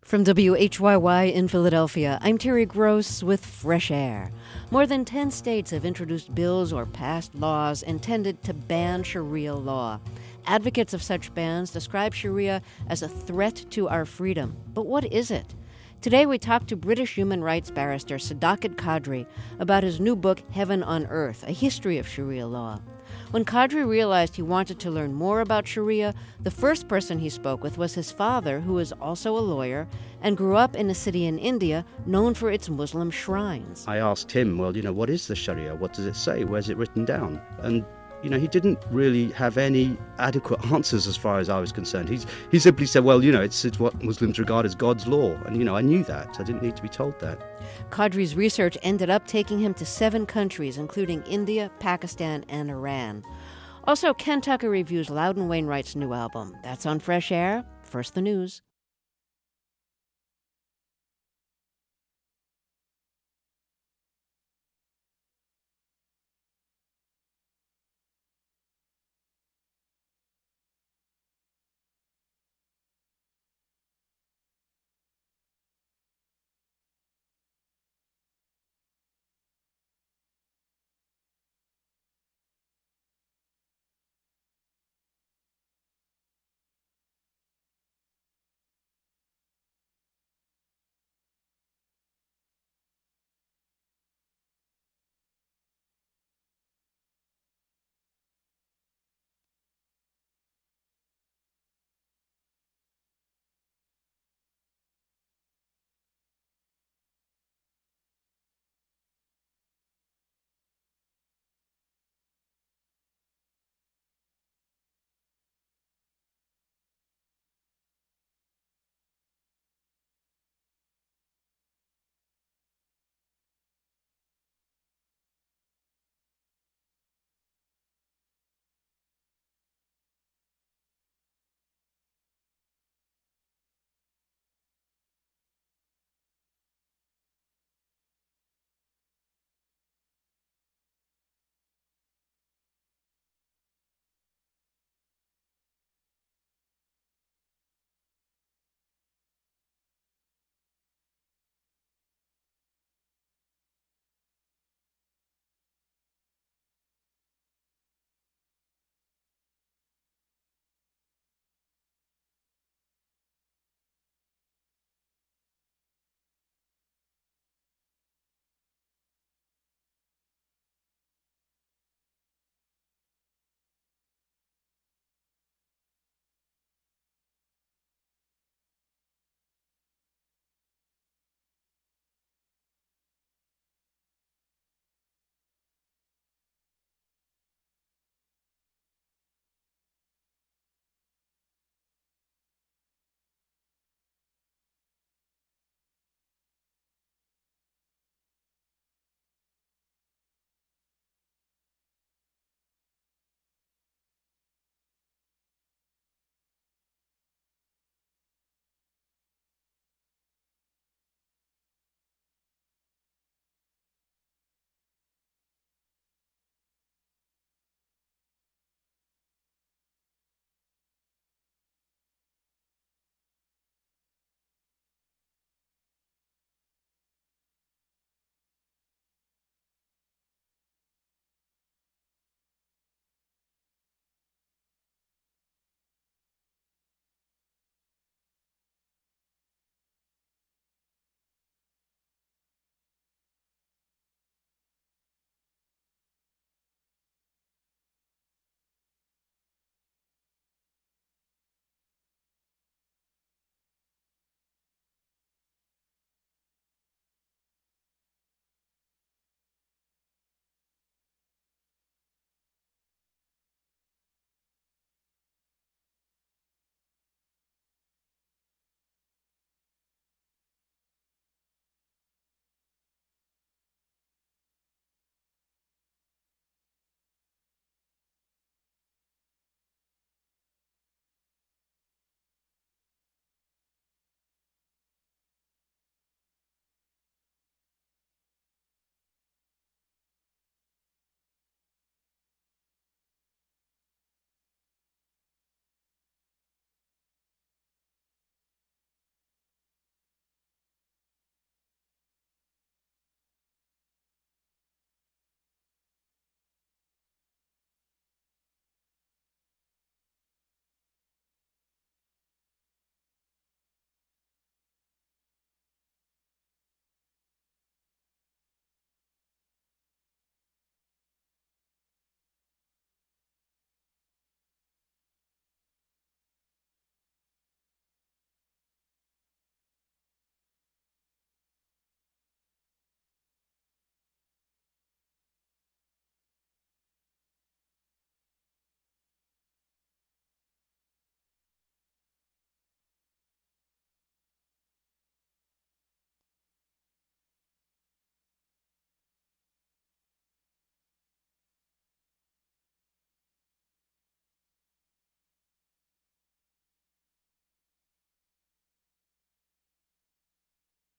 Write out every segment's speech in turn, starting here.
From WHYY in Philadelphia, I'm Terry Gross with Fresh Air. More than 10 states have introduced bills or passed laws intended to ban Sharia law. Advocates of such bans describe Sharia as a threat to our freedom. But what is it? Today we talk to British human rights barrister Sadakat Kadri about his new book, Heaven on Earth, A History of Sharia Law. When Kadri realized he wanted to learn more about Sharia, the first person he spoke with was his father, who is also a lawyer and grew up in a city in India known for its Muslim shrines. I asked him, what is the Sharia? What does it say? Where's it written down? And, he didn't really have any adequate answers as far as I was concerned. He simply said, it's what Muslims regard as God's law. And, I knew that. I didn't need to be told that. Kadri's research ended up taking him to 7 countries, including India, Pakistan, and Iran. Also, Ken Tucker reviews Loudon Wainwright's new album. That's on Fresh Air. First, the news.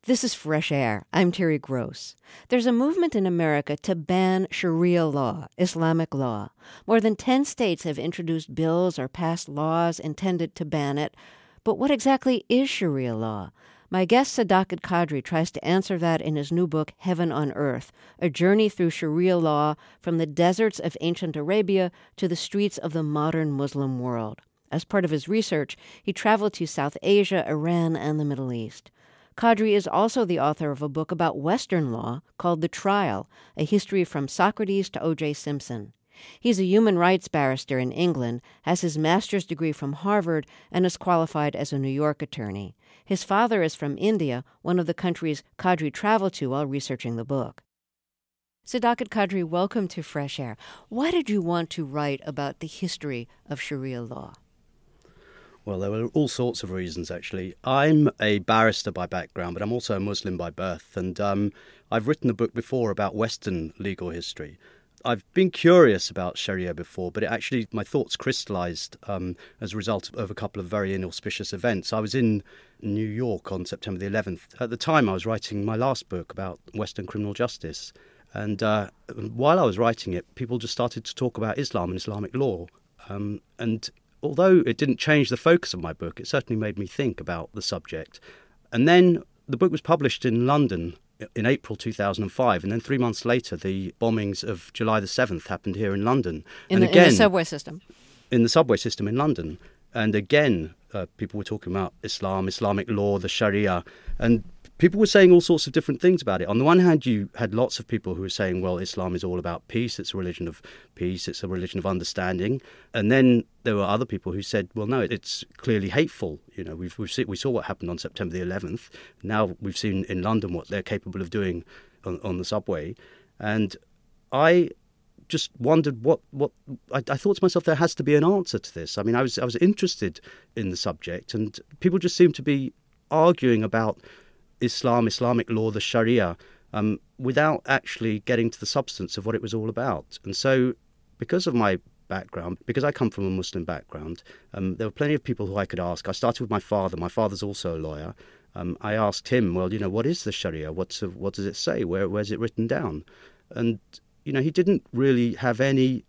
This is Fresh Air. I'm Terry Gross. There's a movement in America to ban Sharia law, Islamic law. More than 10 states have introduced bills or passed laws intended to ban it. But what exactly is Sharia law? My guest Sadakat Kadri tries to answer that in his new book, Heaven on Earth, a journey through Sharia law from the deserts of ancient Arabia to the streets of the modern Muslim world. As part of his research, he traveled to South Asia, Iran, and the Middle East. Kadri is also the author of a book about Western law called The Trial, a history from Socrates to O.J. Simpson. He's a human rights barrister in England, has his master's degree from Harvard, and is qualified as a New York attorney. His father is from India, one of the countries Kadri traveled to while researching the book. Sadakat Kadri, welcome to Fresh Air. Why did you want to write about the history of Sharia law? Well, there were all sorts of reasons, actually. I'm a barrister by background, but I'm also a Muslim by birth. And I've written a book before about Western legal history. I've been curious about Sharia before, but my thoughts crystallized as a result of a couple of very inauspicious events. I was in New York on September the 11th. At the time, I was writing my last book about Western criminal justice. And while I was writing it, people just started to talk about Islam and Islamic law. And although it didn't change the focus of my book, it certainly made me think about the subject. And then the book was published in London in April 2005, and then 3 months later, the bombings of July the 7th happened here in London. In the subway system. In the subway system in London. And again, people were talking about Islam, Islamic law, the Sharia, and people were saying all sorts of different things about it. On the one hand, you had lots of people who were saying, well, Islam is all about peace, it's a religion of peace, it's a religion of understanding. And then there were other people who said, well, no, it's clearly hateful. You know, we saw what happened on September the 11th. Now we've seen in London what they're capable of doing on the subway. And I just wondered I thought to myself, there has to be an answer to this. I mean, I was interested in the subject, and people just seemed to be arguing about Islam, Islamic law, the Sharia, without actually getting to the substance of what it was all about. And so, because of my background, because I come from a Muslim background, there were plenty of people who I could ask. I started with my father. My father's also a lawyer. I asked him, well, you know, what is the Sharia? What does it say? Where's it written down? And, you know, he didn't really have any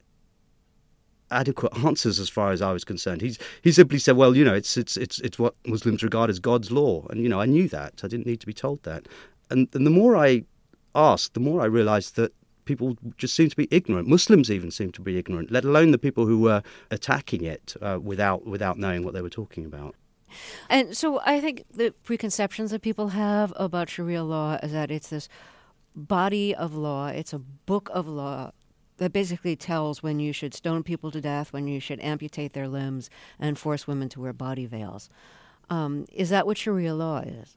adequate answers as far as I was concerned. He simply said, well, you know, it's what Muslims regard as God's law. And, you know, I knew that. I didn't need to be told that. And the more I asked, the more I realized that people just seem to be ignorant. Muslims even seem to be ignorant, let alone the people who were attacking it without knowing what they were talking about. And so I think the preconceptions that people have about Sharia law is that it's this body of law, it's a book of law that basically tells when you should stone people to death, when you should amputate their limbs, and force women to wear body veils. Is that what Sharia law is?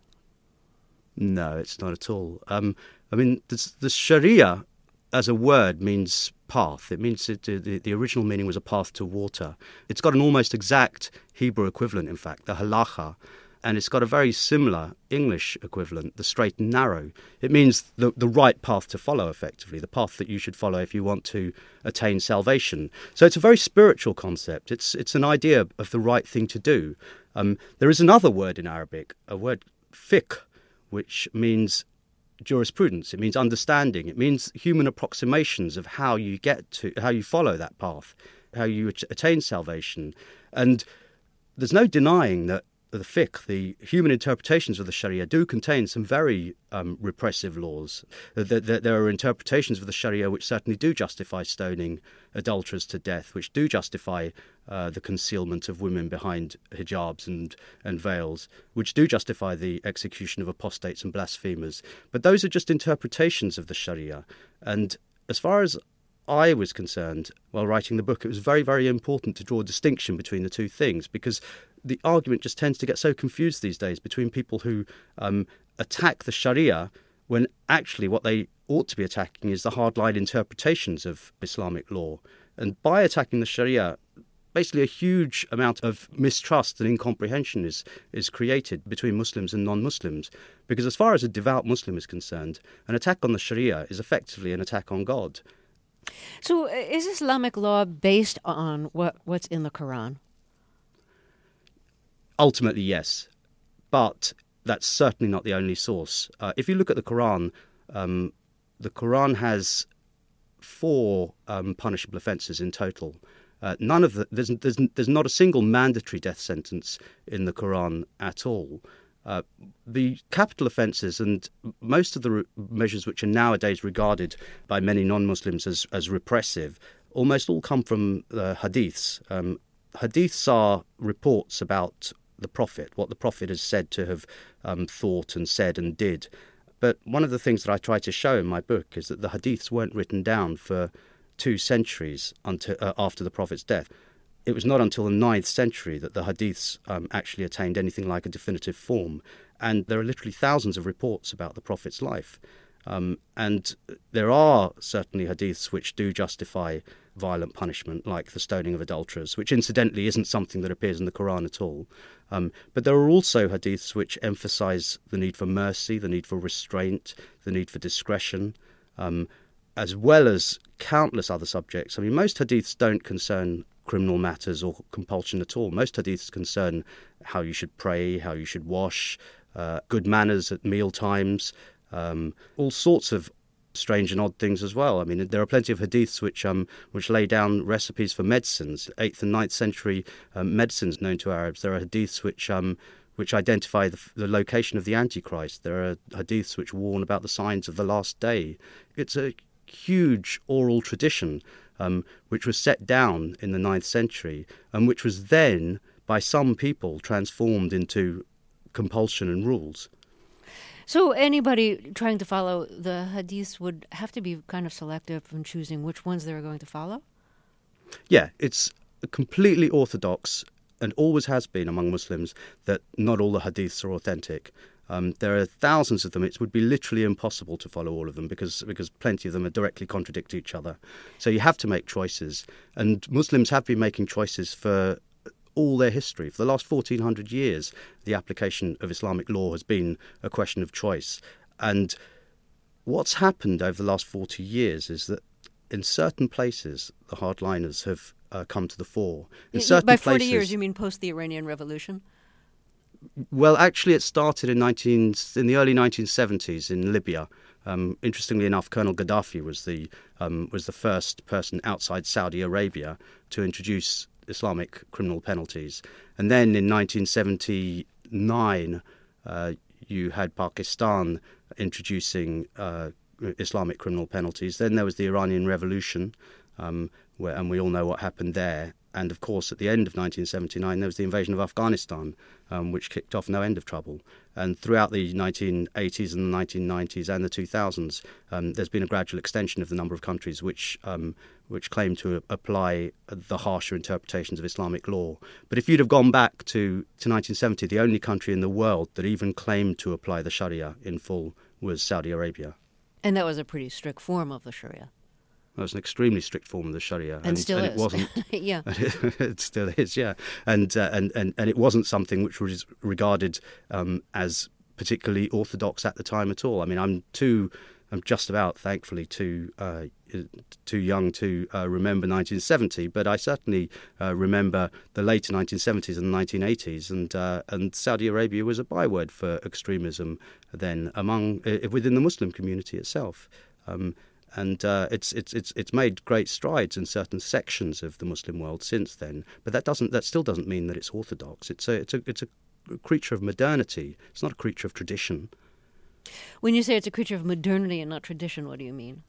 No, it's not at all. I mean, the Sharia as a word means path. It means the original meaning was a path to water. It's got an almost exact Hebrew equivalent, in fact, the halacha. And it's got a very similar English equivalent, the straight and narrow. It means the right path to follow, effectively, the path that you should follow if you want to attain salvation. So it's a very spiritual concept. It's an idea of the right thing to do. There is another word in Arabic, a word fiqh, which means jurisprudence. It means understanding. It means human approximations of how you follow that path, how you attain salvation. And there's no denying that the fiqh, the human interpretations of the Sharia, do contain some very repressive laws. There are interpretations of the Sharia which certainly do justify stoning adulterers to death, which do justify the concealment of women behind hijabs and veils, which do justify the execution of apostates and blasphemers. But those are just interpretations of the Sharia. And as far as I was concerned, while writing the book, it was very, very important to draw a distinction between the two things, because the argument just tends to get so confused these days between people who attack the Sharia when actually what they ought to be attacking is the hardline interpretations of Islamic law. And by attacking the Sharia, basically a huge amount of mistrust and incomprehension is created between Muslims and non-Muslims. Because as far as a devout Muslim is concerned, an attack on the Sharia is effectively an attack on God. So is Islamic law based on what's in the Quran? Ultimately, yes. But that's certainly not the only source. If you look at the Quran has 4 punishable offences in total. None of there's not a single mandatory death sentence in the Quran at all. The capital offences and most of the measures which are nowadays regarded by many non-Muslims as repressive almost all come from hadiths. Hadiths are reports about the Prophet, what the Prophet has said to have thought and said and did. But one of the things that I try to show in my book is that the hadiths weren't written down for 2 centuries after the Prophet's death. It was not until the 9th century that the hadiths actually attained anything like a definitive form. And there are literally thousands of reports about the Prophet's life. And there are certainly hadiths which do justify violent punishment, like the stoning of adulterers, which incidentally isn't something that appears in the Quran at all. But there are also hadiths which emphasize the need for mercy, the need for restraint, the need for discretion, as well as countless other subjects. I mean, most hadiths don't concern criminal matters or compulsion at all. Most hadiths concern how you should pray, how you should wash, good manners at meal times, all sorts of strange and odd things as well. I mean, there are plenty of hadiths which lay down recipes for medicines, 8th and 9th century medicines known to Arabs. There are hadiths which identify the location of the Antichrist. There are hadiths which warn about the signs of the last day. It's a huge oral tradition which was set down in the 9th century and which was then, by some people, transformed into compulsion and rules. So anybody trying to follow the hadiths would have to be kind of selective in choosing which ones they're going to follow? Yeah, it's completely orthodox and always has been among Muslims that not all the hadiths are authentic. There are thousands of them. It would be literally impossible to follow all of them because plenty of them directly contradict each other. So you have to make choices. And Muslims have been making choices for all their history. For the last 1400 years, the application of Islamic law has been a question of choice. And what's happened over the last 40 years is that in certain places, the hardliners have come to the fore. By 40 years, you mean post the Iranian Revolution? Well, actually, it started in the early 1970s in Libya. Interestingly enough, Colonel Gaddafi was the first person outside Saudi Arabia to introduce Islamic criminal penalties. And then in 1979, you had Pakistan introducing Islamic criminal penalties. Then there was the Iranian Revolution, and we all know what happened there. And of course, at the end of 1979, there was the invasion of Afghanistan, which kicked off no end of trouble. And throughout the 1980s and the 1990s and the 2000s, there's been a gradual extension of the number of countries which claim to apply the harsher interpretations of Islamic law. But if you'd have gone back to 1970, the only country in the world that even claimed to apply the Sharia in full was Saudi Arabia. And that was a pretty strict form of the Sharia. It was an extremely strict form of the Sharia, and still is. It wasn't. Yeah, it still is. Yeah, and it wasn't something which was regarded as particularly orthodox at the time at all. I mean, I'm just about, thankfully, too young to remember 1970, but I certainly remember the later 1970s and 1980s, and Saudi Arabia was a byword for extremism then within the Muslim community itself. And it's made great strides in certain sections of the Muslim world since then, but that still doesn't mean that it's orthodox. It's a creature of modernity. It's not a creature of tradition. When you say it's a creature of modernity and not tradition, what do you mean?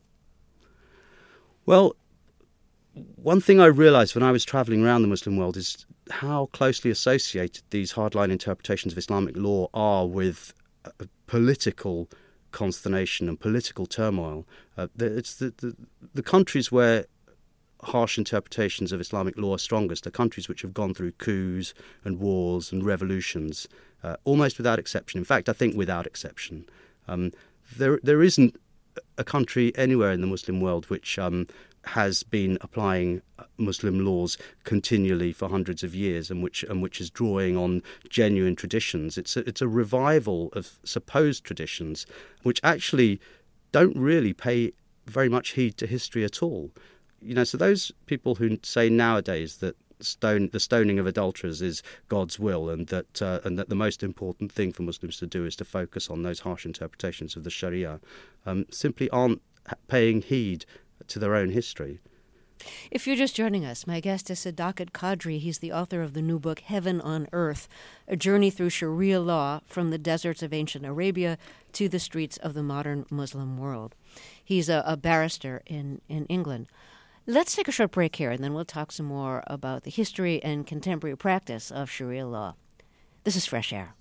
Well, one thing I realized when I was traveling around the Muslim world is how closely associated these hardline interpretations of Islamic law are with political consternation and political turmoil. It's the countries where harsh interpretations of Islamic law are strongest are countries which have gone through coups and wars and revolutions, almost without exception. In fact, I think without exception. There isn't a country anywhere in the Muslim world which has been applying Muslim laws continually for hundreds of years and which is drawing on genuine traditions. It's a revival of supposed traditions which actually don't really pay very much heed to history at all. You know, so those people who say nowadays that the stoning of adulterers is God's will, and that the most important thing for Muslims to do is to focus on those harsh interpretations of the Sharia, simply aren't paying heed to their own history. If you're just joining us, my guest is Sadakat Qadri. He's the author of the new book, Heaven on Earth, A Journey Through Sharia Law from the Deserts of Ancient Arabia to the Streets of the Modern Muslim World. He's a barrister in England. Let's take a short break here, and then we'll talk some more about the history and contemporary practice of Sharia law. This is Fresh Air.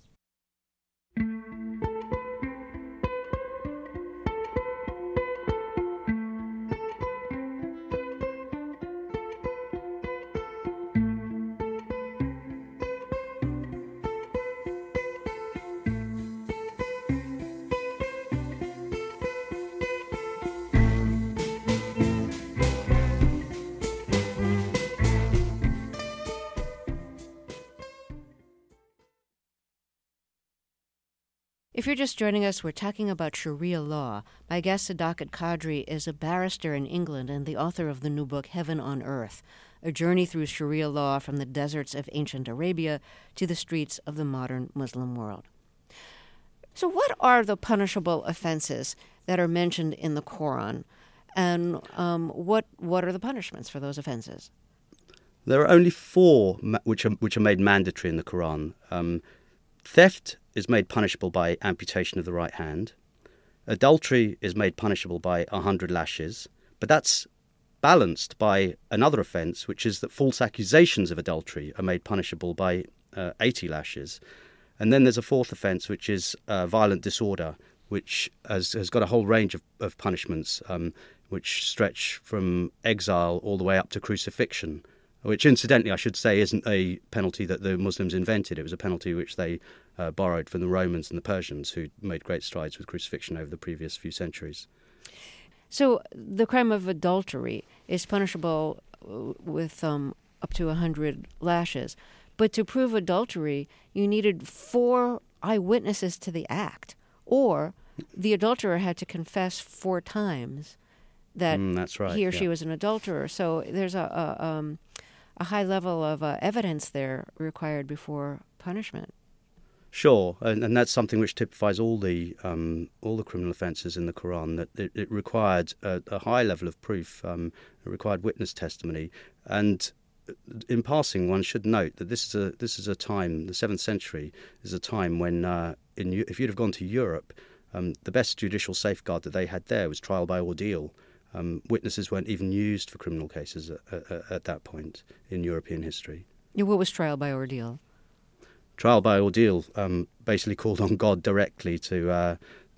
If you're just joining us, we're talking about Sharia law. My guest, Sadakat Qadri, is a barrister in England and the author of the new book, Heaven on Earth, A Journey Through Sharia Law from the Deserts of Ancient Arabia to the Streets of the Modern Muslim World. So what are the punishable offenses that are mentioned in the Quran, and what are the punishments for those offenses? There are only 4 which are made mandatory in the Quran. Theft is made punishable by amputation of the right hand. Adultery is made punishable by 100 lashes, but that's balanced by another offence, which is that false accusations of adultery are made punishable by 80 lashes. And then there's a 4th offence, which is violent disorder, which has got a whole range of punishments, which stretch from exile all the way up to crucifixion, which incidentally I should say isn't a penalty that the Muslims invented. It was a penalty which they borrowed from the Romans and the Persians, who made great strides with crucifixion over the previous few centuries. So the crime of adultery is punishable with up to 100 lashes. But to prove adultery, you needed 4 eyewitnesses to the act, or the adulterer had to confess 4 times that that's right, he or she was an adulterer. So there's a high level of evidence there required before punishment. Sure, and that's something which typifies all the criminal offences in the Quran, that it required a high level of proof. It required witness testimony, and in passing, one should note that this is a time. The 7th century is a time when, if you'd have gone to Europe, the best judicial safeguard that they had there was trial by ordeal. Witnesses weren't even used for criminal cases at that point in European history. What was trial by ordeal? Trial by ordeal basically called on God directly to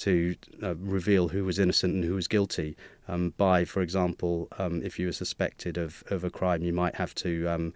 reveal who was innocent and who was guilty. By, for example, if you were suspected of a crime, you might have to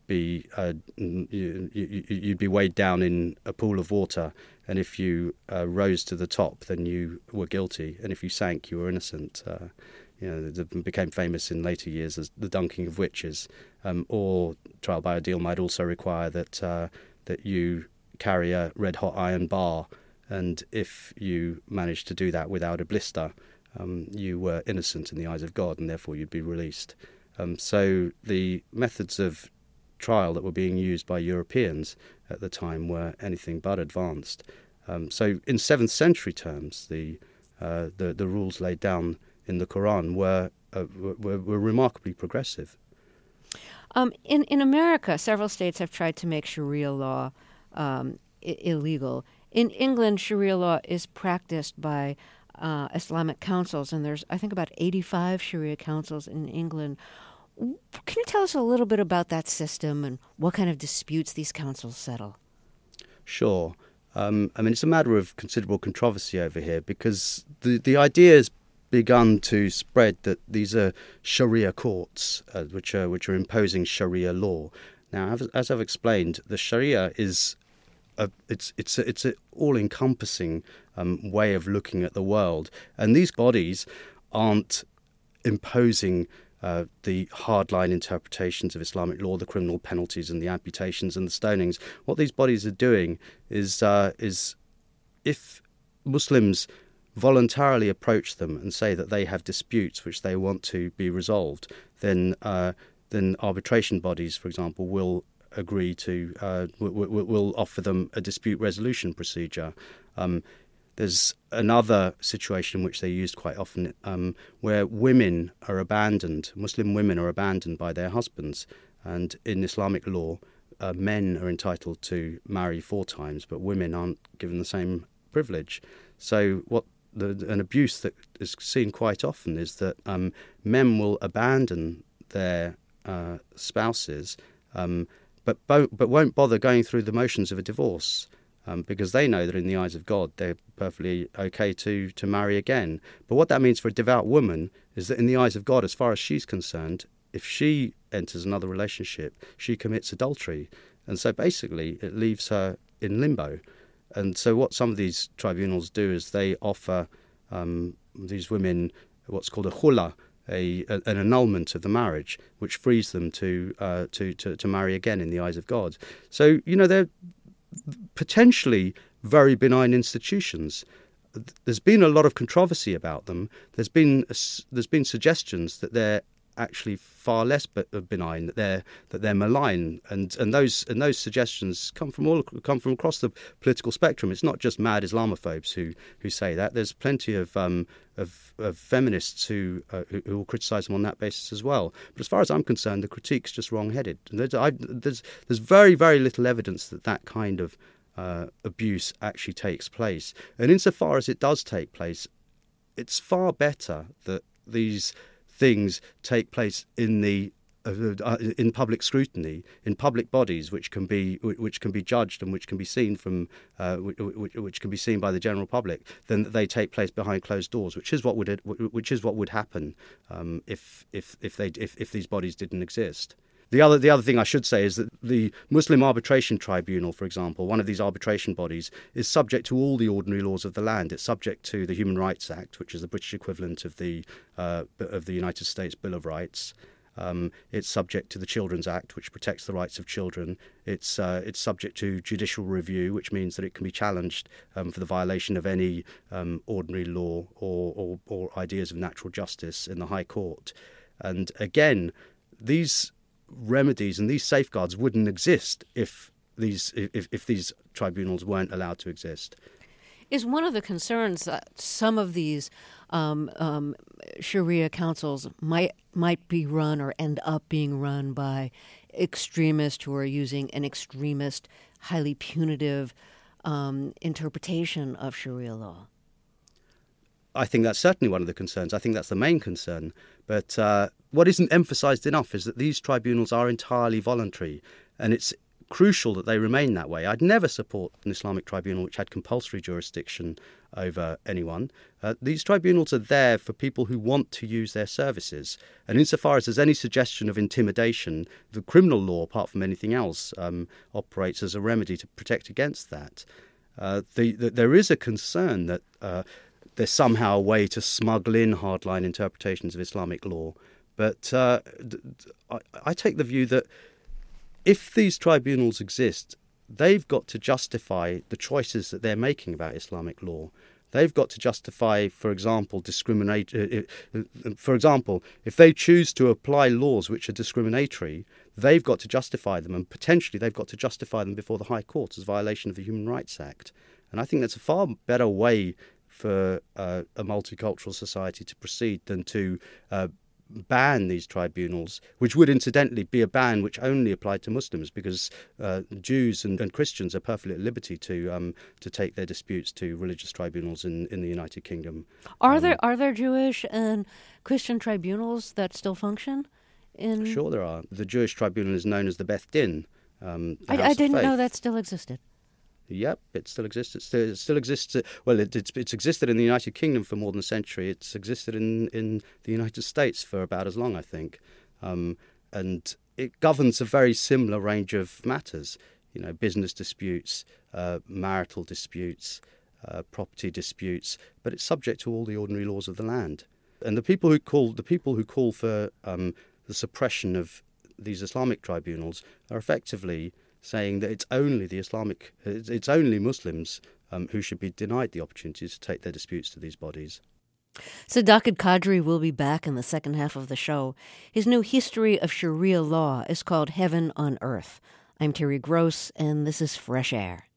you'd be weighed down in a pool of water, and if you rose to the top, then you were guilty, and if you sank, you were innocent. It became famous in later years as the dunking of witches. Or trial by ordeal might also require that you carry a red-hot iron bar, and if you managed to do that without a blister, you were innocent in the eyes of God, and therefore you'd be released. So the methods of trial that were being used by Europeans at the time were anything but advanced. So in 7th century terms, the rules laid down in the Quran were remarkably progressive. In America, several states have tried to make Sharia law illegal. In England, Sharia law is practiced by Islamic councils, and there's, I think, about 85 Sharia councils in England. Can you tell us a little bit about that system and what kind of disputes these councils settle? Sure. It's a matter of considerable controversy over here, because the idea has begun to spread that these are Sharia courts, which are imposing Sharia law. Now, as I've explained, the Sharia is it's an all-encompassing way of looking at the world, and these bodies aren't imposing the hardline interpretations of Islamic law, the criminal penalties and the amputations and the stonings. What these bodies are doing is if Muslims voluntarily approach them and say that they have disputes which they want to be resolved, then then arbitration bodies, for example, will agree to will offer them a dispute resolution procedure. There's another situation which they used quite often, where women are abandoned, Muslim women are abandoned by their husbands, and in Islamic law, men are entitled to marry 4 times, but women aren't given the same privilege. So an abuse that is seen quite often is that men will abandon their spouses, but won't bother going through the motions of a divorce. Because they know that in the eyes of God they're perfectly okay to marry again. But what that means for a devout woman is that in the eyes of God, as far as she's concerned, if she enters another relationship, she commits adultery. And so basically it leaves her in limbo. And so what some of these tribunals do is they offer these women what's called a khula, an annulment of the marriage, which frees them to marry again in the eyes of God. So, they're potentially very benign institutions. There's been a lot of controversy about them. There's been suggestions that they're actually far less benign, that they're malign, and those suggestions come from across the political spectrum. It's not just mad Islamophobes who say that. There's plenty of feminists who will criticise them on that basis as well. But as far as I'm concerned, the critique's just wrong-headed. There's very, very little evidence that kind of abuse actually takes place. And insofar as it does take place, it's far better that these things take place in public scrutiny, in public bodies, which can be judged and which can be seen which can be seen by the general public, than that they take place behind closed doors, which is what would happen if these bodies didn't exist. The other thing I should say is that the Muslim Arbitration Tribunal, for example, one of these arbitration bodies, is subject to all the ordinary laws of the land. It's subject to the Human Rights Act, which is the British equivalent of the United States Bill of Rights. It's subject to the Children's Act, which protects the rights of children. It's subject to judicial review, which means that it can be challenged for the violation of any ordinary law or ideas of natural justice in the High Court. And again, these remedies and these safeguards wouldn't exist if these tribunals weren't allowed to exist. Is one of the concerns that some of these Sharia councils might be run or end up being run by extremists who are using an extremist, highly punitive interpretation of Sharia law? I think that's certainly one of the concerns. I think that's the main concern. But what isn't emphasised enough is that these tribunals are entirely voluntary, and it's crucial that they remain that way. I'd never support an Islamic tribunal which had compulsory jurisdiction over anyone. These tribunals are there for people who want to use their services. And insofar as there's any suggestion of intimidation, the criminal law, apart from anything else, operates as a remedy to protect against that. There is a concern that there's somehow a way to smuggle in hardline interpretations of Islamic law. But I take the view that if these tribunals exist, they've got to justify the choices that they're making about Islamic law. They've got to justify, for example, if they choose to apply laws which are discriminatory, they've got to justify them, and potentially they've got to justify them before the High Court as violation of the Human Rights Act. And I think that's a far better way for a multicultural society to proceed than to ban these tribunals, which would incidentally be a ban which only applied to Muslims, because Jews and Christians are perfectly at liberty to take their disputes to religious tribunals in the United Kingdom. Are there Jewish and Christian tribunals that still function? Sure, there are. The Jewish tribunal is known as the Beth Din. I didn't know that still existed. Yep, it still exists. It still exists. Well, it's existed in the United Kingdom for more than a century. It's existed in the United States for about as long, I think. And it governs a very similar range of matters. Business disputes, marital disputes, property disputes. But it's subject to all the ordinary laws of the land. And the people who call for the suppression of these Islamic tribunals are effectively saying that it's only Muslims who should be denied the opportunity to take their disputes to these bodies. Sadakat Kadri will be back in the second half of the show. His new history of Sharia law is called Heaven on Earth. I'm Terry Gross, and this is Fresh Air.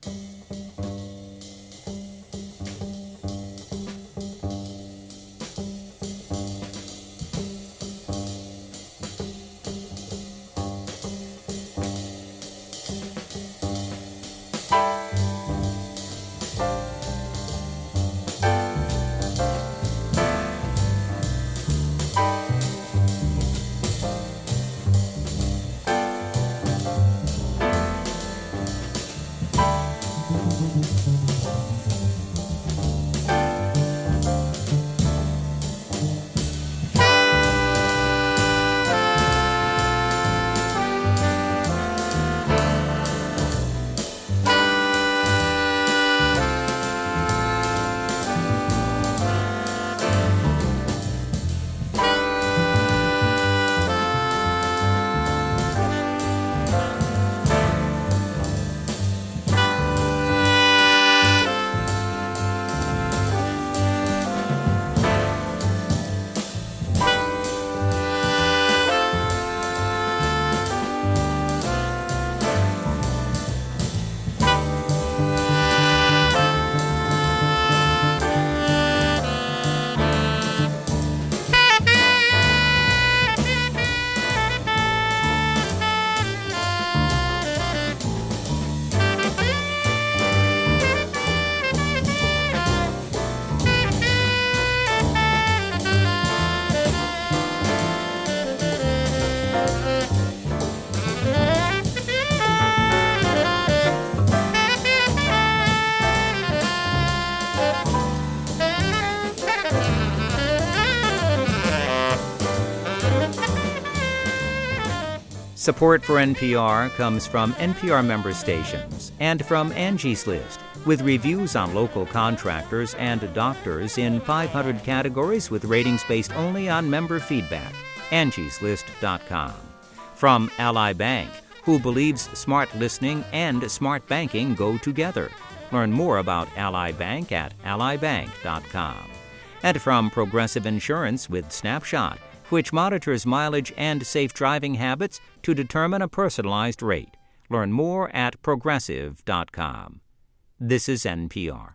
Support for NPR comes from NPR member stations and from Angie's List, with reviews on local contractors and doctors in 500 categories with ratings based only on member feedback. Angie'sList.com. From Ally Bank, who believes smart listening and smart banking go together. Learn more about Ally Bank at allybank.com. And from Progressive Insurance with Snapshot, which monitors mileage and safe driving habits to determine a personalized rate. Learn more at progressive.com. This is NPR.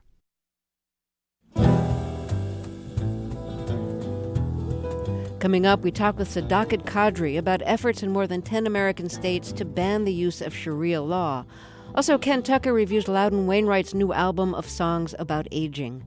Coming up, we talk with Sadakat Kadri about efforts in more than 10 American states to ban the use of Sharia law. Also, Ken Tucker reviews Loudon Wainwright's new album of songs about aging.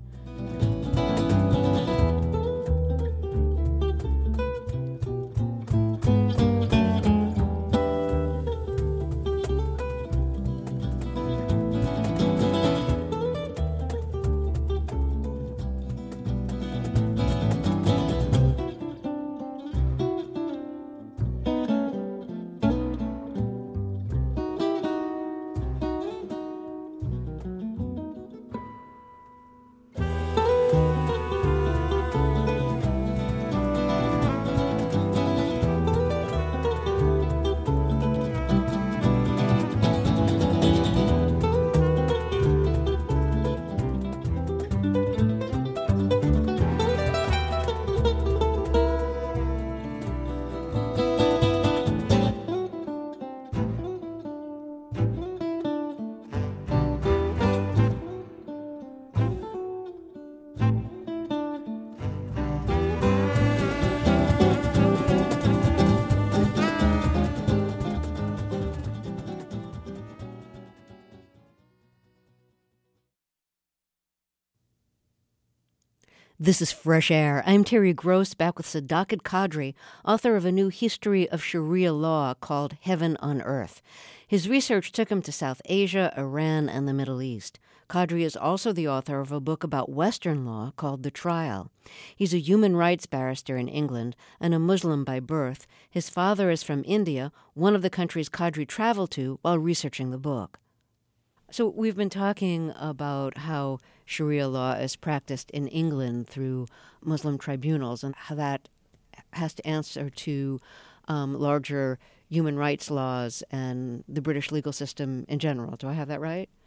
This is Fresh Air. I'm Terry Gross, back with Sadakat Kadri, author of a new history of Sharia law called Heaven on Earth. His research took him to South Asia, Iran, and the Middle East. Kadri is also the author of a book about Western law called The Trial. He's a human rights barrister in England and a Muslim by birth. His father is from India, one of the countries Kadri traveled to while researching the book. So we've been talking about how Sharia law is practiced in England through Muslim tribunals and how that has to answer to larger human rights laws and the British legal system in general. Do I have that right?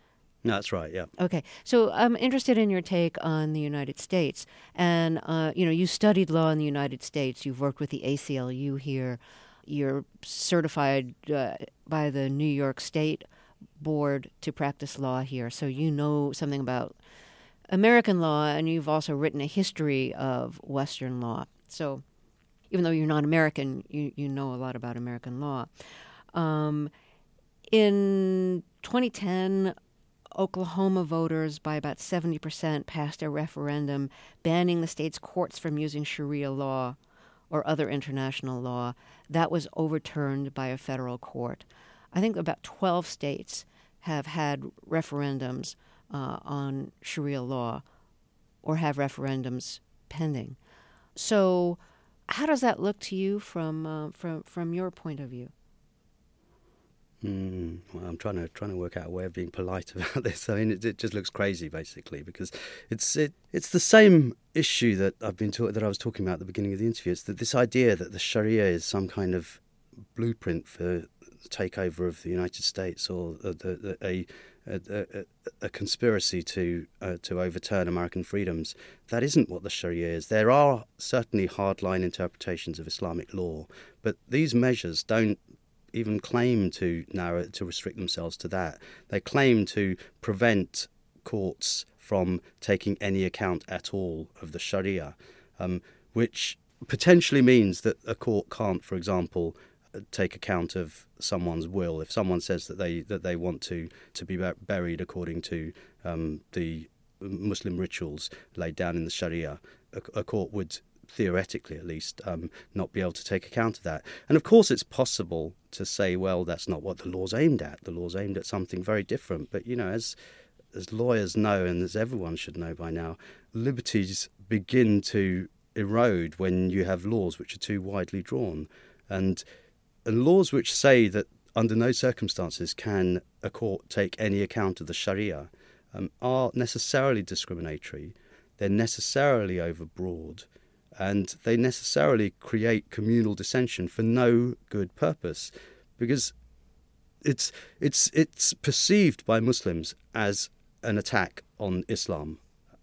That's right, yeah. Okay, so I'm interested in your take on the United States. And, you studied law in the United States. You've worked with the ACLU here. You're certified by the New York State Board to practice law here. So you know something about American law, and you've also written a history of Western law. So even though you're not American, you know a lot about American law. In 2010, Oklahoma voters by about 70% passed a referendum banning the state's courts from using Sharia law or other international law. That was overturned by a federal court. I think about 12 states have had referendums on Sharia law or have referendums pending. So how does that look to you from your point of view? Well, I'm trying to work out a way of being polite about this. I mean, it just looks crazy, basically, because it's the same issue that I was talking about at the beginning of the interview. It's that this idea that the Sharia is some kind of blueprint for the takeover of the United States, or a conspiracy to overturn American freedoms. That isn't what the Sharia is. There are certainly hardline interpretations of Islamic law, but these measures don't even claim to restrict themselves to that. They claim to prevent courts from taking any account at all of the Sharia, which potentially means that a court can't, for example, take account of someone's will. If someone says that they want to be buried according to the Muslim rituals laid down in the Sharia, a court would, theoretically at least, not be able to take account of that. And of course it's possible to say, well, that's not what the law's aimed at. The law's aimed at something very different. But, as lawyers know, and as everyone should know by now, liberties begin to erode when you have laws which are too widely drawn. And laws which say that under no circumstances can a court take any account of the Sharia are necessarily discriminatory. They're necessarily overbroad, and they necessarily create communal dissension for no good purpose, because it's perceived by Muslims as an attack on Islam.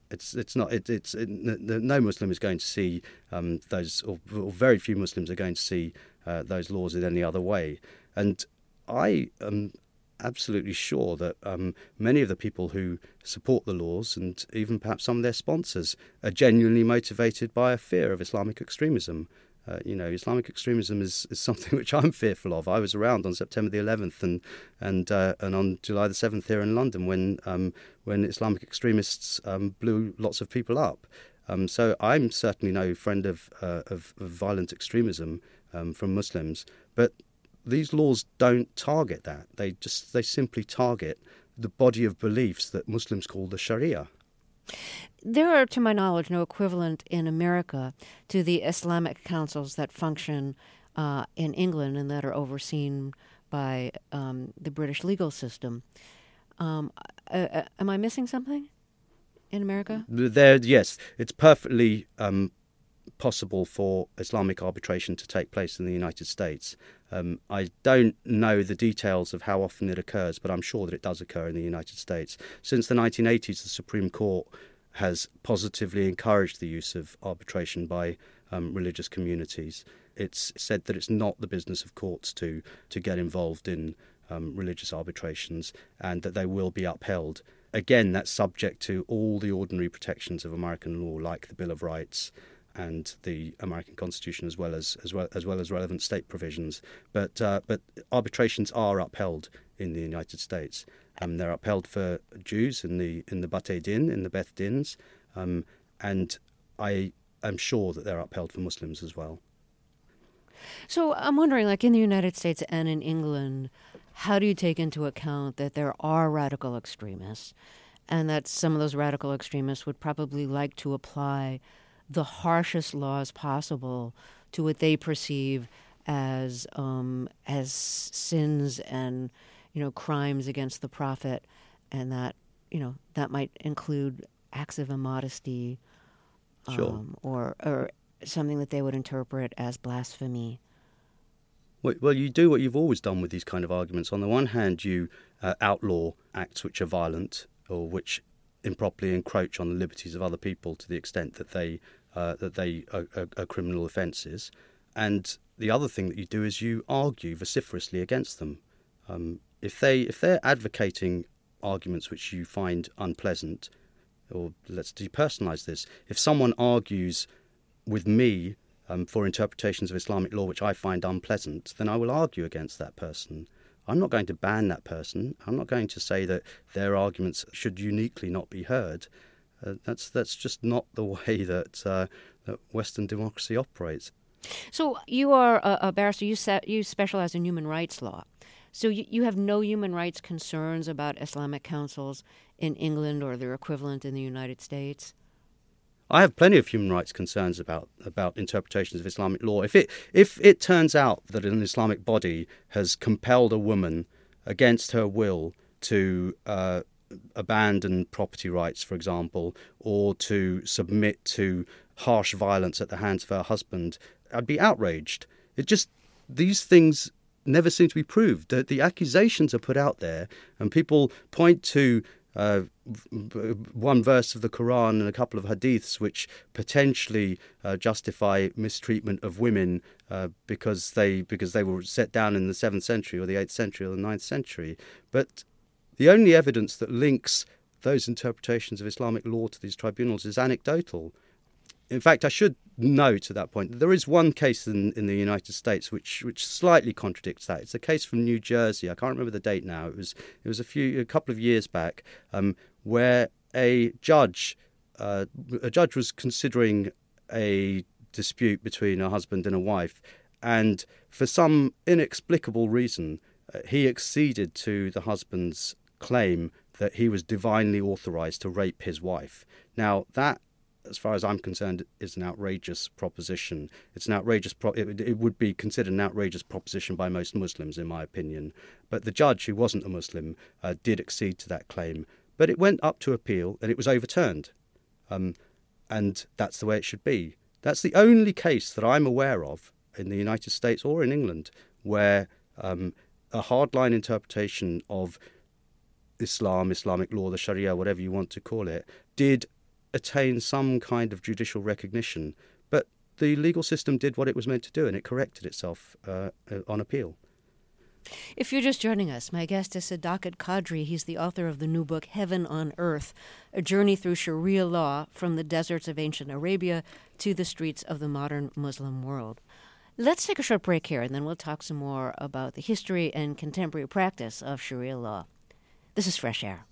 No Muslim is going to see those, or very few Muslims are going to see those laws in any other way. And I am absolutely sure that many of the people who support the laws, and even perhaps some of their sponsors, are genuinely motivated by a fear of Islamic extremism. Islamic extremism is something which I'm fearful of. I was around on September the 11th and on July the 7th here in London when Islamic extremists blew lots of people up. So I'm certainly no friend of violent extremism from Muslims, but these laws don't target that. They simply target the body of beliefs that Muslims call the Sharia. There are, to my knowledge, no equivalent in America to the Islamic councils that function in England and that are overseen by the British legal system. Am I missing something in America? Yes, it's perfectly possible for Islamic arbitration to take place in the United States. I don't know the details of how often it occurs, but I'm sure that it does occur in the United States. Since the 1980s, the Supreme Court has positively encouraged the use of arbitration by religious communities. It's said that it's not the business of courts to get involved in religious arbitrations, and that they will be upheld. Again, that's subject to all the ordinary protections of American law, like the Bill of Rights and the American Constitution, as well as relevant state provisions. But arbitrations are upheld in the United States. They're upheld for Jews in the Batei Din, in the Beth Dins, and I am sure that they're upheld for Muslims as well. So I'm wondering, like in the United States and in England, how do you take into account that there are radical extremists, and that some of those radical extremists would probably like to apply the harshest laws possible to what they perceive as sins and crimes against the Prophet, and that that might include acts of immodesty, Sure. or something that they would interpret as blasphemy. Well, you do what you've always done with these kind of arguments. On the one hand, you outlaw acts which are violent, or which improperly encroach on the liberties of other people to the extent that they are criminal offences. And the other thing that you do is you argue vociferously against them. If they're advocating arguments which you find unpleasant, or let's depersonalise this, if someone argues with me for interpretations of Islamic law which I find unpleasant, then I will argue against that person. I'm not going to ban that person. I'm not going to say that their arguments should uniquely not be heard. That's just not the way that Western democracy operates. So you are a barrister. You specialize in human rights law. So you have no human rights concerns about Islamic councils in England or their equivalent in the United States? I have plenty of human rights concerns about interpretations of Islamic law. If it turns out that an Islamic body has compelled a woman against her will to abandon property rights, for example, or to submit to harsh violence at the hands of her husband, I'd be outraged. These things never seem to be proved. The accusations are put out there, and people point to one verse of the Quran and a couple of hadiths which potentially justify mistreatment of women because they were set down in the 7th century or the 8th century or the 9th century. But the only evidence that links those interpretations of Islamic law to these tribunals is anecdotal. In fact, I should note at that point that there is one case in the United States which slightly contradicts that. It's a case from New Jersey. I can't remember the date now. It was a couple of years back, where a judge was considering a dispute between a husband and a wife, and for some inexplicable reason, he acceded to the husband's claim that he was divinely authorized to rape his wife. Now, that, as far as I'm concerned, is an outrageous proposition. It's an outrageous. It would be considered an outrageous proposition by most Muslims, in my opinion. But the judge, who wasn't a Muslim, did accede to that claim. But it went up to appeal, and it was overturned. And that's the way it should be. That's the only case that I'm aware of in the United States or in England where a hardline interpretation of Islam, Islamic law, the Sharia, whatever you want to call it, did attain some kind of judicial recognition. But the legal system did what it was meant to do, and it corrected itself on appeal. If you're just joining us, my guest is Sadakat Kadri. He's the author of the new book, Heaven on Earth, A Journey Through Sharia Law from the Deserts of Ancient Arabia to the Streets of the Modern Muslim World. Let's take a short break here, and then we'll talk some more about the history and contemporary practice of Sharia law. This is Fresh Air.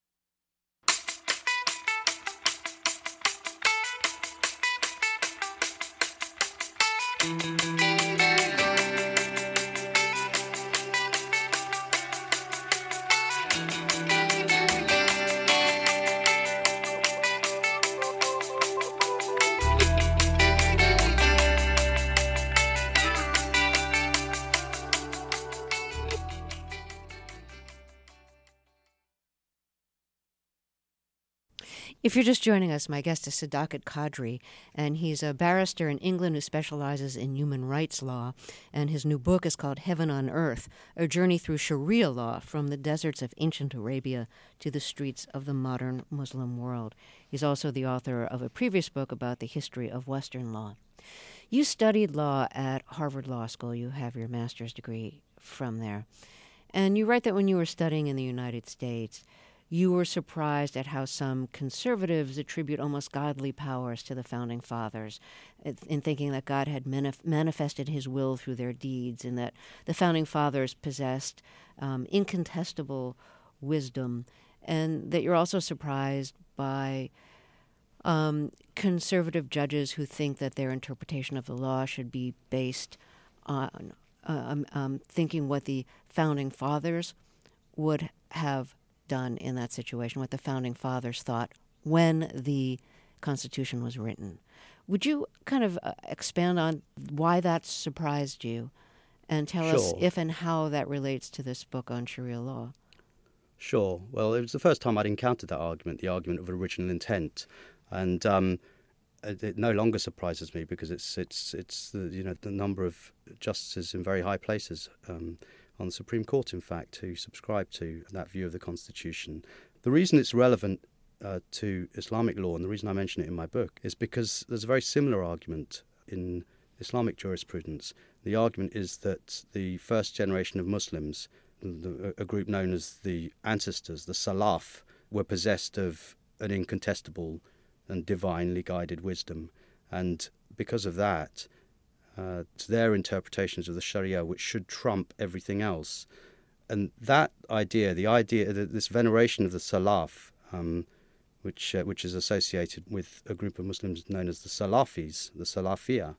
If you're just joining us, my guest is Sadakat Kadri, and he's a barrister in England who specializes in human rights law, and his new book is called Heaven on Earth, A Journey Through Sharia Law from the Deserts of Ancient Arabia to the Streets of the Modern Muslim World. He's also the author of a previous book about the history of Western law. You studied law at Harvard Law School. You have your master's degree from there. And you write that when you were studying in the United States, you were surprised at how some conservatives attribute almost godly powers to the Founding Fathers, in thinking that God had manifested his will through their deeds, and that the Founding Fathers possessed incontestable wisdom, and that you're also surprised by conservative judges who think that their interpretation of the law should be based on thinking what the Founding Fathers would have done in that situation, what the Founding Fathers thought when the Constitution was written. Would you kind of expand on why that surprised you, and tell us if and how that relates to this book on Sharia law? Sure. Well, it was the first time I'd encountered that argument, the argument of original intent, and it no longer surprises me because it's the number of justices in very high places on the Supreme Court, in fact, who subscribe to that view of the Constitution. The reason it's relevant to Islamic law, and the reason I mention it in my book, is because there's a very similar argument in Islamic jurisprudence. The argument is that the first generation of Muslims, a group known as the ancestors, the Salaf, were possessed of an incontestable and divinely guided wisdom. And because of that, it's their interpretations of the Sharia which should trump everything else. And that idea, the idea that this veneration of the Salaf, which is associated with a group of Muslims known as the Salafis, the Salafiyah,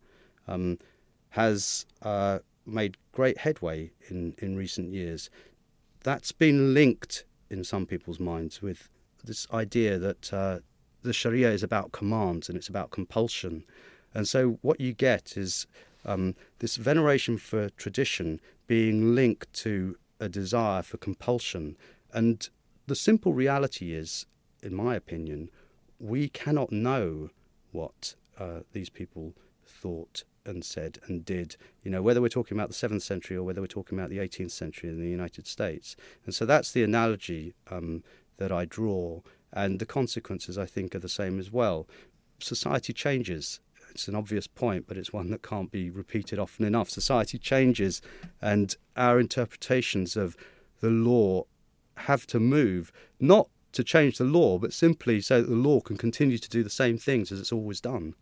has made great headway in recent years. That's been linked in some people's minds with this idea that the Sharia is about commands and it's about compulsion. And so what you get is this veneration for tradition being linked to a desire for compulsion. And the simple reality is, in my opinion, we cannot know what these people thought and said and did, whether we're talking about the 7th century or whether we're talking about the 18th century in the United States. And so that's the analogy that I draw. And the consequences, I think, are the same as well. Society changes. It's an obvious point, but it's one that can't be repeated often enough. Society changes, and our interpretations of the law have to move, not to change the law, but simply so that the law can continue to do the same things as it's always done.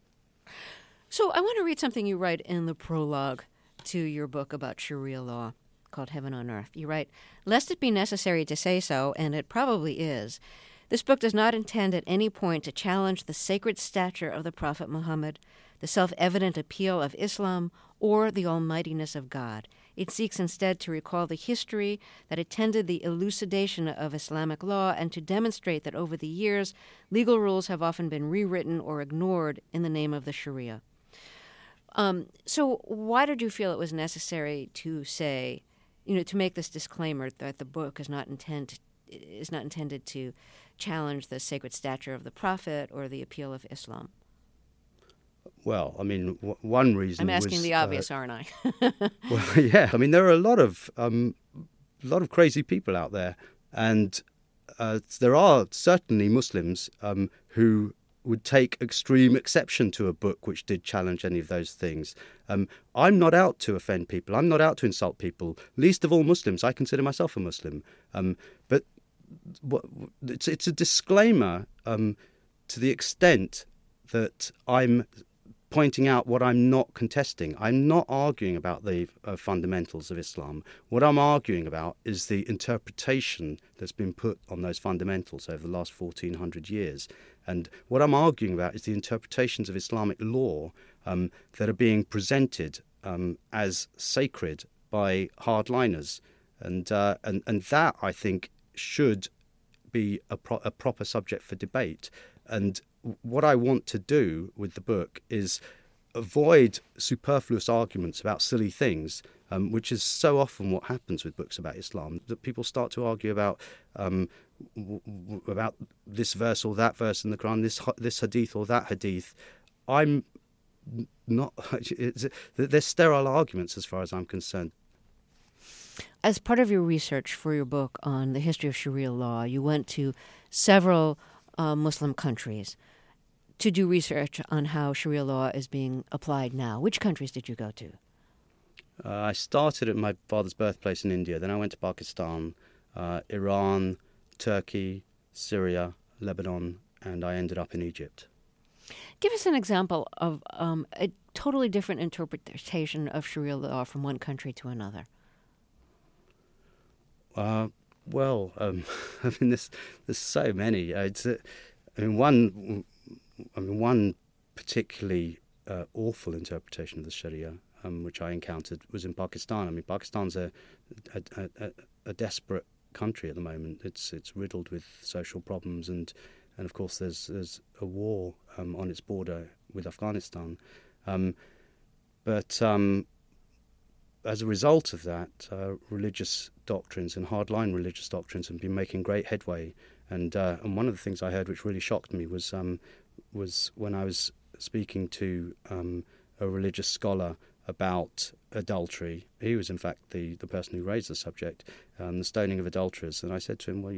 So I want to read something you write in the prologue to your book about Sharia law called Heaven on Earth. You write, "Lest it be necessary to say so, and it probably is, this book does not intend at any point to challenge the sacred stature of the Prophet Muhammad, the self-evident appeal of Islam, or the almightiness of God. It seeks instead to recall the history that attended the elucidation of Islamic law and to demonstrate that over the years, legal rules have often been rewritten or ignored in the name of the Sharia." So why did you feel it was necessary to say, to make this disclaimer that the book is not intended to challenge the sacred stature of the Prophet or the appeal of Islam? Well, I mean, one reason I'm asking the obvious, aren't I? Well, yeah. I mean, there are a lot of crazy people out there, and there are certainly Muslims who would take extreme exception to a book which did challenge any of those things. I'm not out to offend people. I'm not out to insult people. Least of all Muslims. I consider myself a Muslim. But it's a disclaimer to the extent that I'm pointing out what I'm not contesting. I'm not arguing about the fundamentals of Islam. What I'm arguing about is the interpretation that's been put on those fundamentals over the last 1400 years. And what I'm arguing about is the interpretations of Islamic law that are being presented as sacred by hardliners. And that, I think, should be a proper subject for debate. And what I want to do with the book is avoid superfluous arguments about silly things, which is so often what happens with books about Islam, that people start to argue about this verse or that verse in the Quran, this hadith or that hadith. I'm not. They're sterile arguments as far as I'm concerned. As part of your research for your book on the history of Sharia law, you went to several Muslim countries to do research on how Sharia law is being applied now. Which countries did you go to? I started at my father's birthplace in India. Then I went to Pakistan, Iran, Turkey, Syria, Lebanon, and I ended up in Egypt. Give us an example of a totally different interpretation of Sharia law from one country to another. I mean, there's so many. One particularly awful interpretation of the Sharia, which I encountered, was in Pakistan. I mean, Pakistan's a desperate country at the moment. It's riddled with social problems, and of course there's a war on its border with Afghanistan. But as a result of that, religious doctrines and hardline religious doctrines have been making great headway. And one of the things I heard which really shocked me was when I was speaking to a religious scholar about adultery. He was, in fact, the person who raised the subject, the stoning of adulterers. And I said to him, well,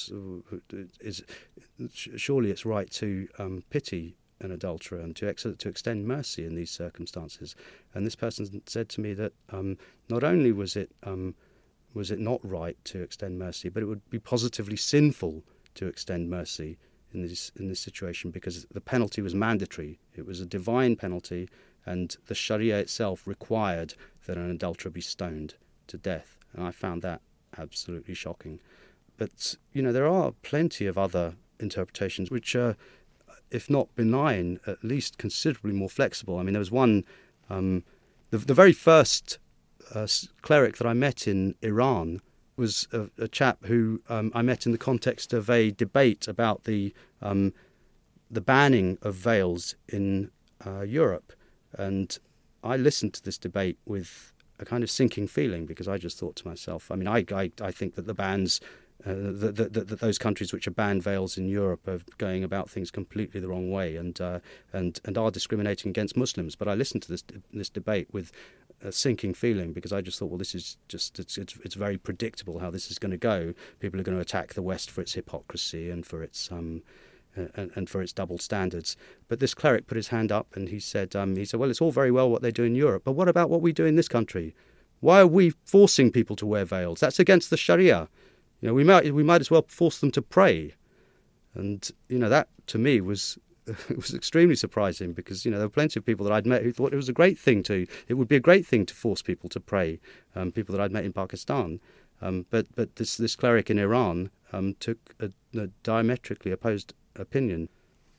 surely it's right to pity an adulterer and to extend mercy in these circumstances. And this person said to me that not only was it not right to extend mercy, but it would be positively sinful to extend mercy in this situation, because the penalty was mandatory. It was a divine penalty, and the Sharia itself required that an adulterer be stoned to death. And I found that absolutely shocking. But, there are plenty of other interpretations which are, if not benign, at least considerably more flexible. I mean, there was one, the very first cleric that I met in Iran was a chap who I met in the context of a debate about the banning of veils in Europe. And I listened to this debate with a kind of sinking feeling, because I just thought to myself, I mean, I think that the bans, that those countries which have banned veils in Europe are going about things completely the wrong way and are discriminating against Muslims. But I listened to this debate with a sinking feeling, because I just thought, well, this is just it's very predictable how this is going to go. People are going to attack the West for its hypocrisy and for its and for its double standards. But this cleric put his hand up and he said, well, it's all very well what they do in Europe, but what about what we do in this country? Why are we forcing people to wear veils? That's against the Sharia. We might as well force them to pray. And that to me was extremely surprising, because there were plenty of people that I'd met who thought it was a great thing it would be a great thing to force people to pray. People that I'd met in Pakistan. But this cleric in Iran took a diametrically opposed opinion.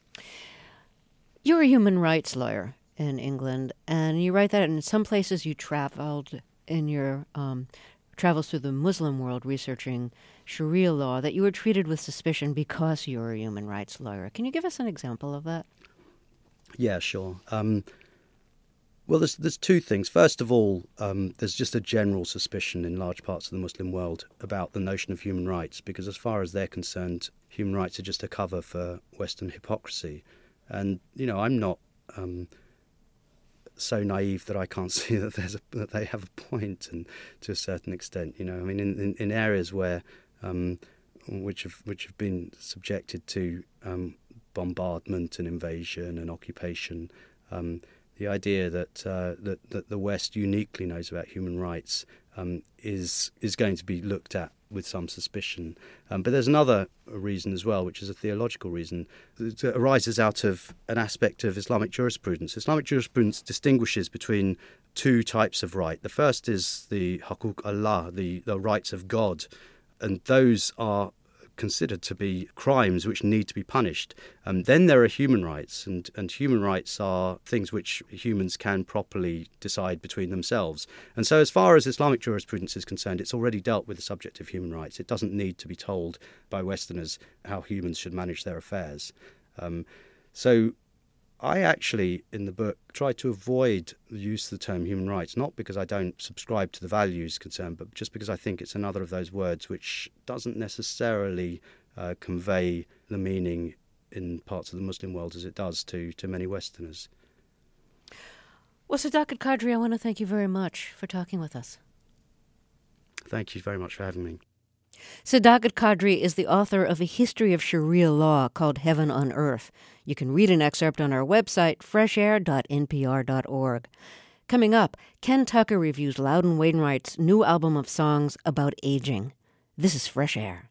You're a human rights lawyer in England, and you write that in some places you traveled in your travels through the Muslim world researching Sharia law, that you were treated with suspicion because you're a human rights lawyer. Can you give us an example of that? Yeah, sure. Well, there's two things. First of all, there's just a general suspicion in large parts of the Muslim world about the notion of human rights, because as far as they're concerned, human rights are just a cover for Western hypocrisy. And, I'm not so naive that I can't see that they have a point, and to a certain extent, I mean, in areas where which have been subjected to bombardment and invasion and occupation. The idea that the West uniquely knows about human rights is going to be looked at with some suspicion. But there's another reason as well, which is a theological reason. It arises out of an aspect of Islamic jurisprudence. Islamic jurisprudence distinguishes between two types of right. The first is the Hukuk Allah, the rights of God, and those are considered to be crimes which need to be punished. Then there are human rights, and human rights are things which humans can properly decide between themselves. And so as far as Islamic jurisprudence is concerned, it's already dealt with the subject of human rights. It doesn't need to be told by Westerners how humans should manage their affairs. So I actually, in the book, try to avoid the use of the term human rights, not because I don't subscribe to the values concerned, but just because I think it's another of those words which doesn't necessarily convey the meaning in parts of the Muslim world as it does to many Westerners. Well, Sadakat Kadri, I want to thank you very much for talking with us. Thank you very much for having me. Sadakat Kadri is the author of a history of Sharia law called Heaven on Earth. You can read an excerpt on our website, freshair.npr.org. Coming up, Ken Tucker reviews Loudon Wainwright's new album of songs about aging. This is Fresh Air.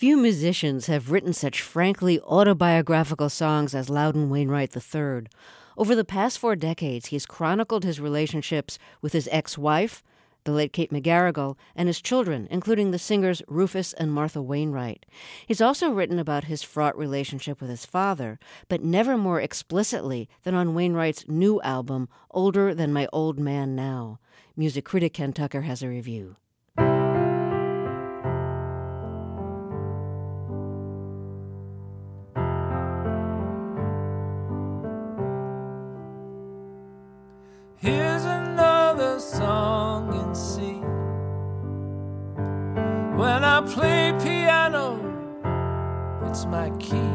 Few musicians have written such frankly autobiographical songs as Loudon Wainwright III. Over the past 4 decades, he's chronicled his relationships with his ex-wife, the late Kate McGarrigle, and his children, including the singers Rufus and Martha Wainwright. He's also written about his fraught relationship with his father, but never more explicitly than on Wainwright's new album, Older Than My Old Man Now. Music critic Ken Tucker has a review. Here's another song in C. When I play piano, it's my key.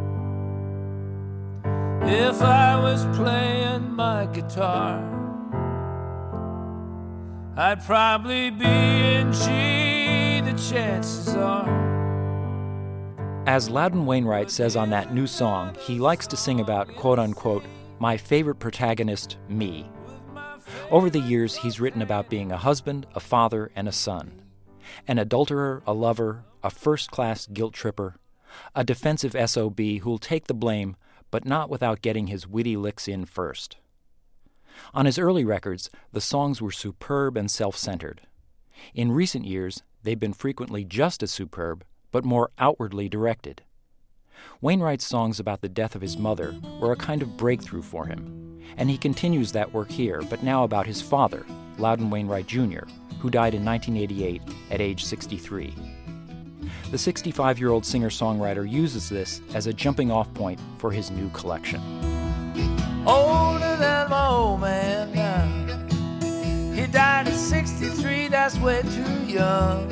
If I was playing my guitar, I'd probably be in G, the chances are. As Loudon Wainwright says on that new song, he likes to sing about, quote-unquote, my favorite protagonist, me. Over the years, he's written about being a husband, a father, and a son. An adulterer, a lover, a first-class guilt tripper, a defensive SOB who'll take the blame, but not without getting his witty licks in first. On his early records, the songs were superb and self-centered. In recent years, they've been frequently just as superb, but more outwardly directed. Wainwright's songs about the death of his mother were a kind of breakthrough for him, and he continues that work here, but now about his father, Loudon Wainwright Jr., who died in 1988 at age 63. The 65-year-old singer-songwriter uses this as a jumping-off point for his new collection. Older than my old man now. He died at 63, that's way too young.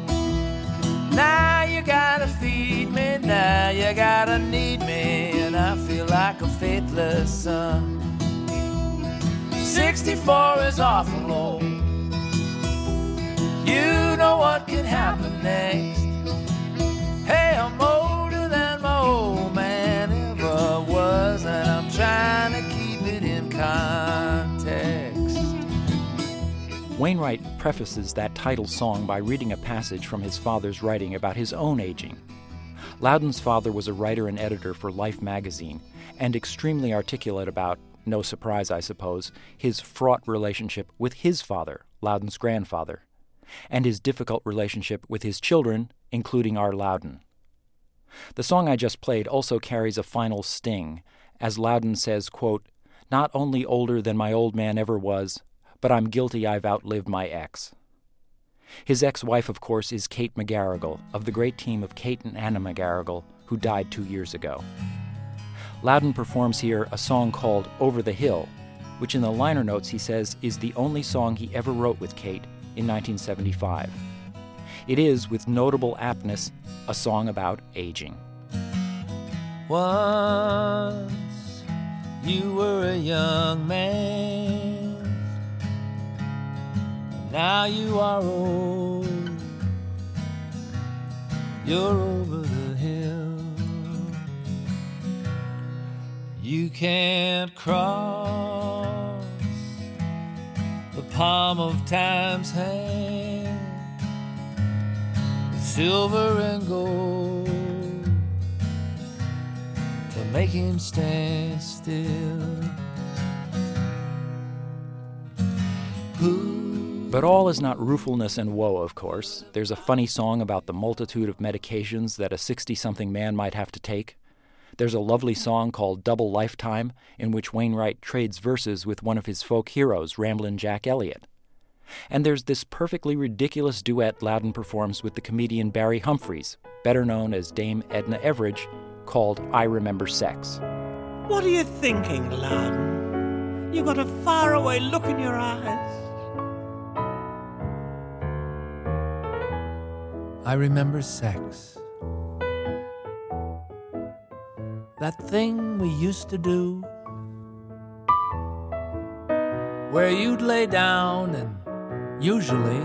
Now you gotta feed me, now you gotta need me, and I feel like a faithless son. 64 is awful old. You know what can happen next. Hey, I'm older than my old man ever was, and I'm trying to keep it in context. Wainwright prefaces that title song by reading a passage from his father's writing about his own aging. Loudon's father was a writer and editor for Life magazine, and extremely articulate about, no surprise I suppose, his fraught relationship with his father, Loudon's grandfather, and his difficult relationship with his children, including our Loudon. The song I just played also carries a final sting, as Loudon says, quote, not only older than my old man ever was, but I'm guilty I've outlived my ex. His ex-wife, of course, is Kate McGarrigle, of the great team of Kate and Anna McGarrigle, who died 2 years ago. Loudon performs here a song called Over the Hill, which in the liner notes he says is the only song he ever wrote with Kate in 1975. It is, with notable aptness, a song about aging. Once you were a young man, now you are old. You're over the hill. You can't cross the palm of time's hand with silver and gold to make him stand still. But all is not ruefulness and woe, of course. There's a funny song about the multitude of medications that a 60-something man might have to take. There's a lovely song called Double Lifetime, in which Wainwright trades verses with one of his folk heroes, Ramblin' Jack Elliott. And there's this perfectly ridiculous duet Loudon performs with the comedian Barry Humphries, better known as Dame Edna Everage, called I Remember Sex. What are you thinking, Loudon? You've got a faraway look in your eyes. I remember sex. That thing we used to do, where you'd lay down and usually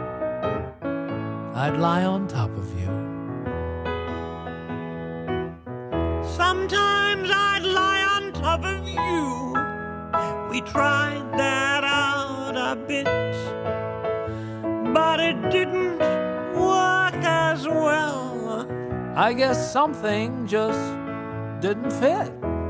I'd lie on top of you. Sometimes I'd lie on top of you. We tried that out a bit, but it didn't work as well I guess something just didn't fit.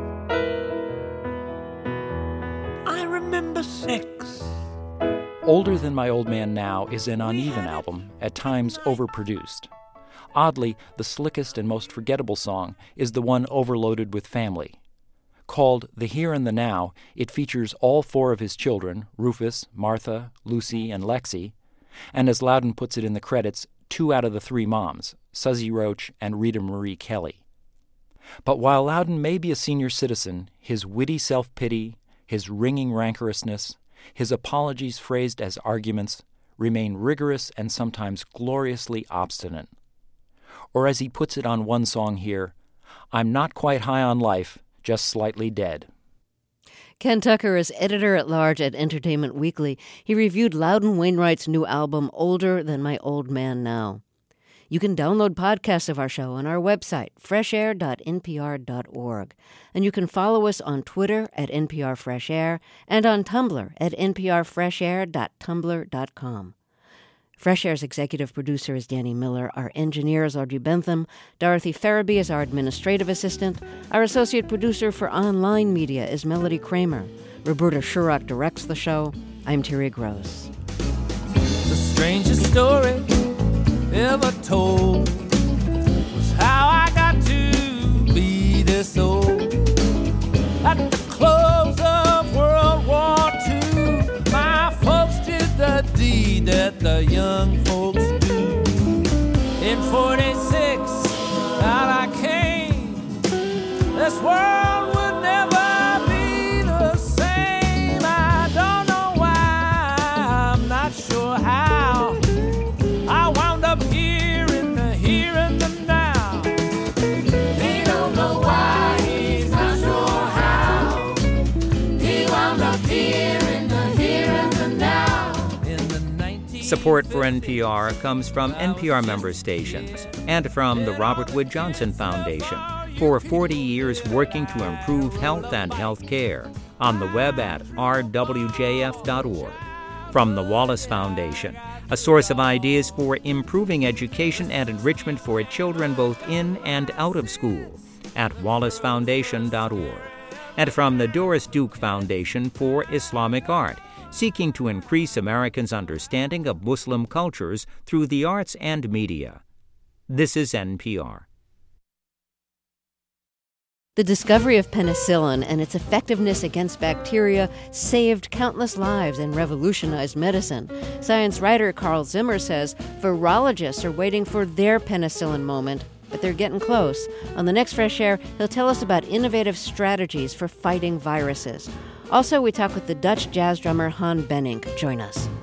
I remember 6. Older Than My Old Man Now is an uneven album, at times overproduced. Oddly, the slickest and most forgettable song is the one overloaded with family. Called The Here and the Now, it features all 4 of his children, Rufus, Martha, Lucy, and Lexi, and as Loudon puts it in the credits, 2 out of the 3 moms, Suzy Roach and Rita Marie Kelly. But while Loudon may be a senior citizen, his witty self-pity, his ringing rancorousness, his apologies phrased as arguments, remain rigorous and sometimes gloriously obstinate. Or as he puts it on one song here, I'm not quite high on life, just slightly dead. Ken Tucker is editor-at-large at Entertainment Weekly. He reviewed Loudon Wainwright's new album, Older Than My Old Man Now. You can download podcasts of our show on our website, freshair.npr.org. And you can follow us on Twitter at NPR Fresh Air and on Tumblr at nprfreshair.tumblr.com. Fresh Air's executive producer is Danny Miller. Our engineer is Audrey Bentham. Dorothy Farabee is our administrative assistant. Our associate producer for online media is Melody Kramer. Roberta Shurock directs the show. I'm Terry Gross. The strangest story ever told was how I got to be this old. At the close of World War II, my folks did the deed that the young folks do. In 46, out I came. This world would never be the same. I don't know why, I'm not sure how. I wound up here in the now. He don't know why, he's not sure how. He wound up here in the now. In the 1950s. Support for NPR comes from NPR member stations and from the Robert Wood Johnson Foundation for 40 years working to improve health and health care on the web at rwjf.org. From the Wallace Foundation, a source of ideas for improving education and enrichment for children both in and out of school at wallacefoundation.org. And from the Doris Duke Foundation for Islamic Art, seeking to increase Americans' understanding of Muslim cultures through the arts and media. This is NPR. The discovery of penicillin and its effectiveness against bacteria saved countless lives and revolutionized medicine. Science writer Carl Zimmer says virologists are waiting for their penicillin moment, but they're getting close. On the next Fresh Air, he'll tell us about innovative strategies for fighting viruses. Also, we talk with the Dutch jazz drummer Han Benink. Join us.